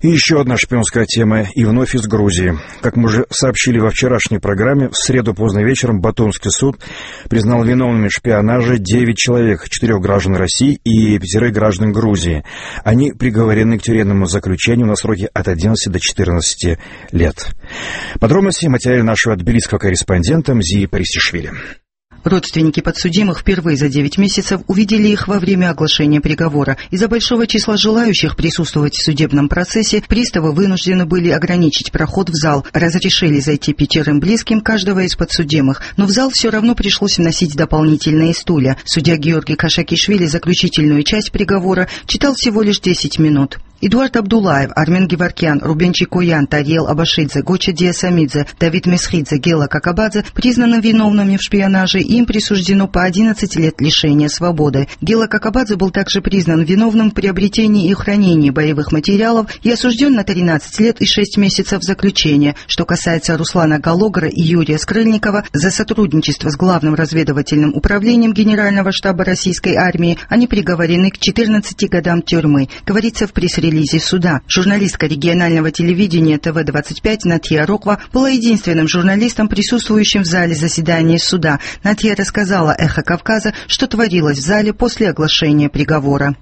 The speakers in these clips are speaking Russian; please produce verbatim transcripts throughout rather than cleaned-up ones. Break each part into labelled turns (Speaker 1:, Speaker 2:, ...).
Speaker 1: И еще одна шпионская тема, и вновь из Грузии. Как мы уже сообщили во вчерашней программе, в среду поздно вечером Батумский суд признал виновными в шпионаже девять человек, четырех граждан России и пятерых граждан Грузии. Они приговорены к тюремному заключению на сроки от одиннадцати до четырнадцати лет. Подробности в материале нашего тбилисского корреспондента Мзии Парисишвили.
Speaker 2: Родственники подсудимых впервые за девять месяцев увидели их во время оглашения приговора. Из-за большого числа желающих присутствовать в судебном процессе приставы вынуждены были ограничить проход в зал. Разрешили зайти пятерым близким каждого из подсудимых, но в зал все равно пришлось вносить дополнительные стулья. Судья Георгий Кашакишвили заключительную часть приговора читал всего лишь десять минут. Эдуард Абдулаев, Армен Геворкян, Рубен Чикоян, Тариел Абашидзе, Гоча Диасамидзе, Давид Месхидзе, Гела Какабадзе признаны виновными в шпионаже, и им присуждено по одиннадцать лет лишения свободы. Гела Какабадзе был также признан виновным в приобретении и хранении боевых материалов и осужден на тринадцать лет и шесть месяцев заключения. Что касается Руслана Галогара и Юрия Скрыльникова, за сотрудничество с Главным разведывательным управлением Генерального штаба Российской армии они приговорены к четырнадцати годам тюрьмы, говорится в пресс-релизе релизе суда. Журналистка регионального телевидения тэ вэ двадцать пять Натья Роква была единственным журналистом, присутствующим в зале заседания суда. Натья рассказала «Эхо Кавказа», что творилось в зале после оглашения приговора.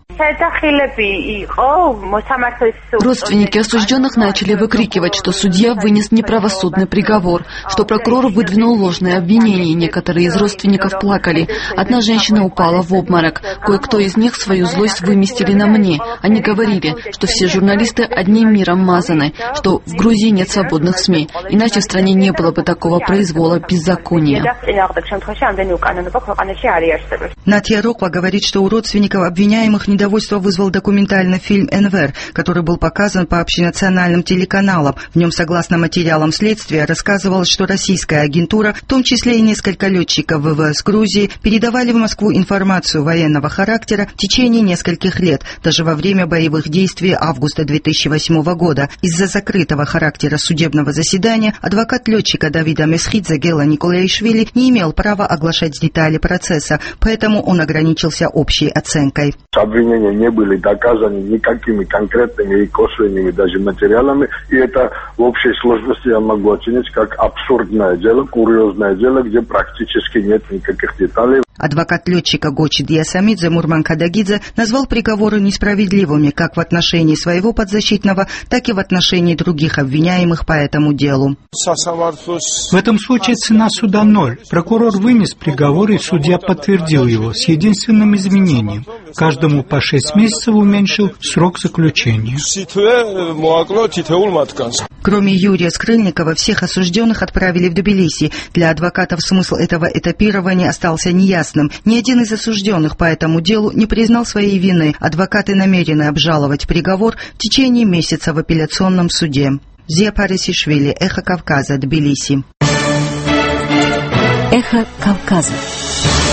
Speaker 3: Родственники осужденных начали выкрикивать, что судья вынес неправосудный приговор, что прокурор выдвинул ложные обвинения. Некоторые из родственников плакали. Одна женщина упала в обморок. Кое-кто из них свою злость выместили на мне. Они говорили, что все журналисты одним миром мазаны, что в Грузии нет свободных СМИ, иначе в стране не было бы такого произвола беззакония.
Speaker 2: Натья Роква говорит, что у родственников обвиняемых недовольство вызвал документальный фильм «Энвер», который был показан по общенациональным телеканалам. В нем, согласно материалам следствия, рассказывалось, что российская агентура, в том числе и несколько летчиков вэ вэ эс Грузии, передавали в Москву информацию военного характера в течение нескольких лет, даже во время боевых действий августа две тысячи восьмого года. Из-за закрытого характера судебного заседания адвокат летчика Давида Месхидзе Гела Николаишвили не имел права оглашать детали процесса, поэтому он ограничился общей оценкой.
Speaker 4: Обвинения не были доказаны никакими конкретными и косвенными даже материалами, и это в общей сложности я могу оценить как абсурдное дело, курьезное дело, где практически нет никаких деталей.
Speaker 2: Адвокат летчика Гочи Диасамидзе Мурман Кадагидзе назвал приговоры несправедливыми как в отношении своего подзащитного, так и в отношении других обвиняемых по этому делу.
Speaker 5: В этом случае цена суда ноль. Прокурор вынес приговор, и судья подтвердил его с единственным изменением. Каждому по шесть месяцев уменьшил срок заключения.
Speaker 2: Кроме Юрия Скрыльникова, всех осужденных отправили в Тбилиси. Для адвокатов смысл этого этапирования остался неясным. Ни один из осужденных по этому делу не признал своей вины. Адвокаты намерены обжаловать приговор в течение месяца в апелляционном суде. Мзия Парисишвили, «Эхо Кавказа», Тбилиси.
Speaker 6: Эхо Кавказа.